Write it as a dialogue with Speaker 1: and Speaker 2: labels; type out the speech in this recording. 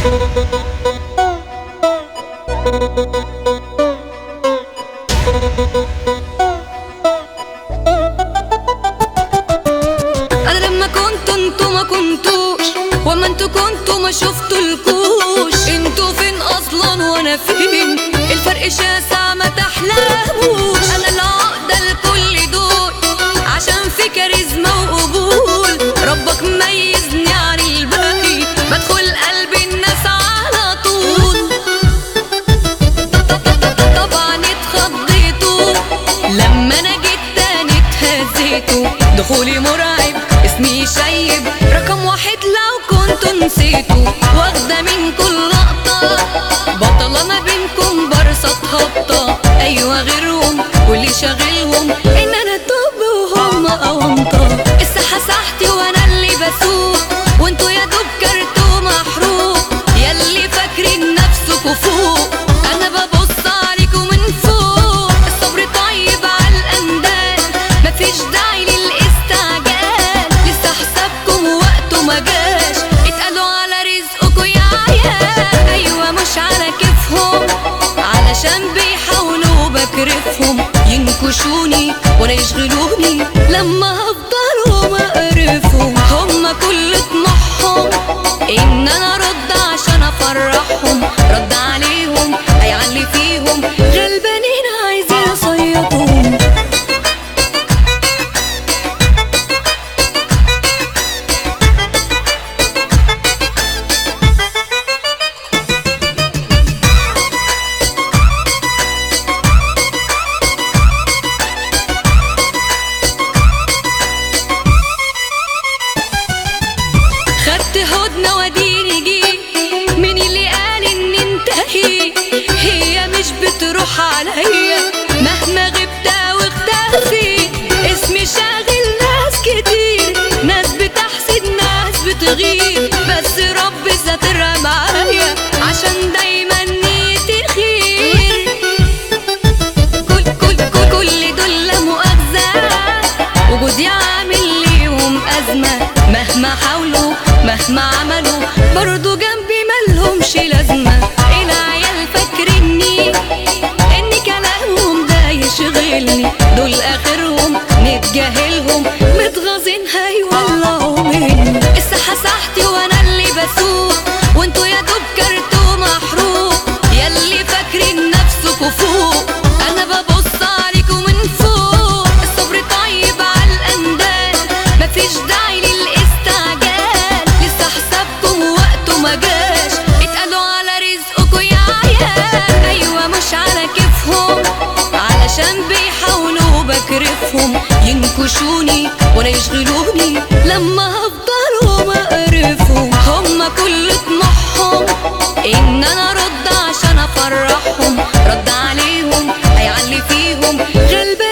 Speaker 1: انا لما كنت انتو ما كنتوش، وما انتو كنتوا ما شفتولكوش. انتو فين اصلا وانا فين؟ الفرق شاسع ما تحلموش. انا العقدة لكل دول عشان في كاريزما وقبول. ربك ميزني عن الباقي، بدخل قلب الناس على طول. طبعا اتخضيتوا لما انا جيت تاني اتهزيتوا. دخولي مرعب، اسمي شيب، رقم واحد لو كنتوا نسيتوا. واخدة منكم لقطة، بطلة ما بينكم برصة هبطة. ايوه غيرهم واللي شاغلهم ان انا توب وهم اونطة. الساحة ساحتي وانا اللي بسوق، وانتوا يا دوب كرتوا محروق. ياللي فاكرين نفسكوا فوق، انا ببص عليكم من فوق. الصبر طيب على الاندال، مفيش داعي للاستعجال. لسه حسابكم وقته ما جاش، اتقالوا على رزقكوا يا عيال. ايوه مش على كيفهم، علشان بيحاولوا بكرفهم ينكشوني ولا يشغلوني. لما هفضلوا مقرفهم، هما كل طموحهم ان انا ارد عشان افرحهم. رد عليهم هيعلي فيهم، غلبانين عايزين اصيدهم. خدت هدنة واديني جيت، مين اللي قال ان انتهي؟ هي مش بتروح عليا مهما غبت واختفيت. اسمي شاغل ناس كتير، ناس بتحسد ناس بتغير، بس رب ساترها معايا عشان دايما نيتي خير. كل دول لا مؤاخذة، وجودي عامل ليهم أزمة. مهما حاولوا مهما عملوا برضو جنبي ملهمش لازمة. العيال فاكريني ان كلامهم ده يشغلني، دول اخرهم نتجاهلهم، متغاظين هيولعوا مني. الساحة ساحتي وانا اللي بسوق، وانتوا يا دوب كرتوا محروق. ياللي فاكرين نفسكوا فوق، انا ببص عليكم من فوق. الصبر طيب على الاندال، مفيش داعي للاستعجال. لسه حسابكم وقته ما جاش، اتقالوا على رزقكوا يا عيال. ايوه مش على كيفهم، علشان بيحاولوا بكرفهم ينكشوني ولا يشغلوني. لما هفضلوا مقرفهم، هما كل طموحهم ان انا ارد عشان افرحهم. رد عليهم هيعلي فيهم، غلبانين